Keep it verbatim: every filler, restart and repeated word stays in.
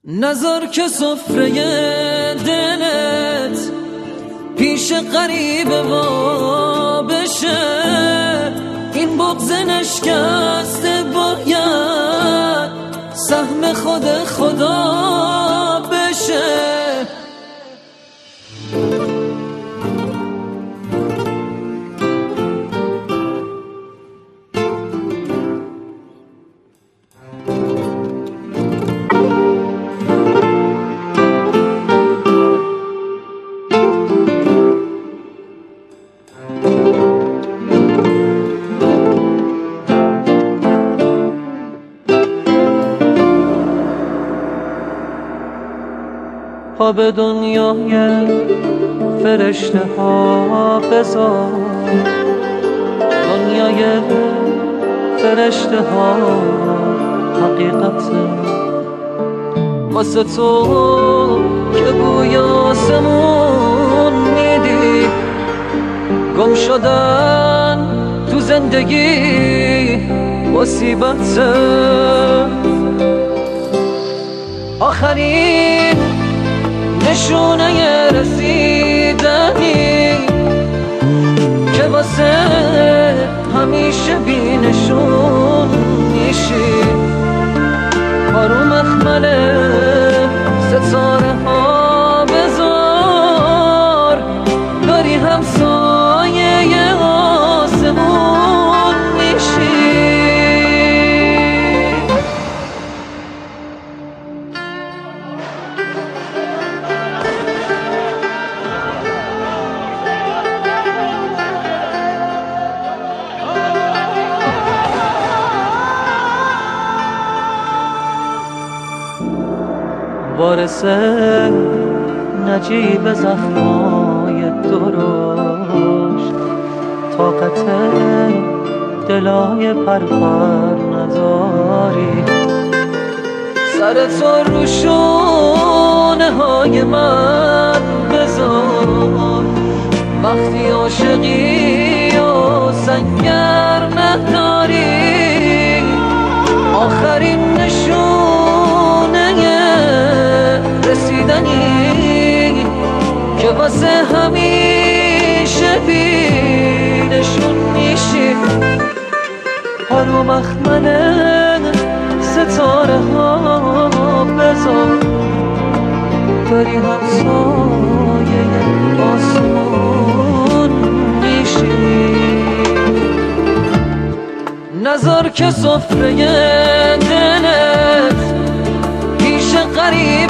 نذار که سفره دلت پیش غریبه وا بشه، این بغض نشکسته باید سهم خود خدا بشه. پا به دنیای فرشته ها بذار، دنیای فرشته ها حقیقته واسه تو که بوی آسمون میدی. گم شدن تو زندگی مصیبته، آخرین نشونه رسیدنی که واسه همیشه بی نشون میشی. بارو مخمل ستاره ها بذار، داری همسایه آسمون میشی. وارث نجیب زخمای درشت، طاقت دلای پرپر نداری. سر تو رو شونه های من بذار، وقتی عاشقی و سنگر نداری. آخرین نشونه رسیدنی که واسه همیشه بی نشون میشی. حالو مخمل ستاره ها بذار، داری همسایه آسمون میشی. نذار که سفره دلت پیش غریب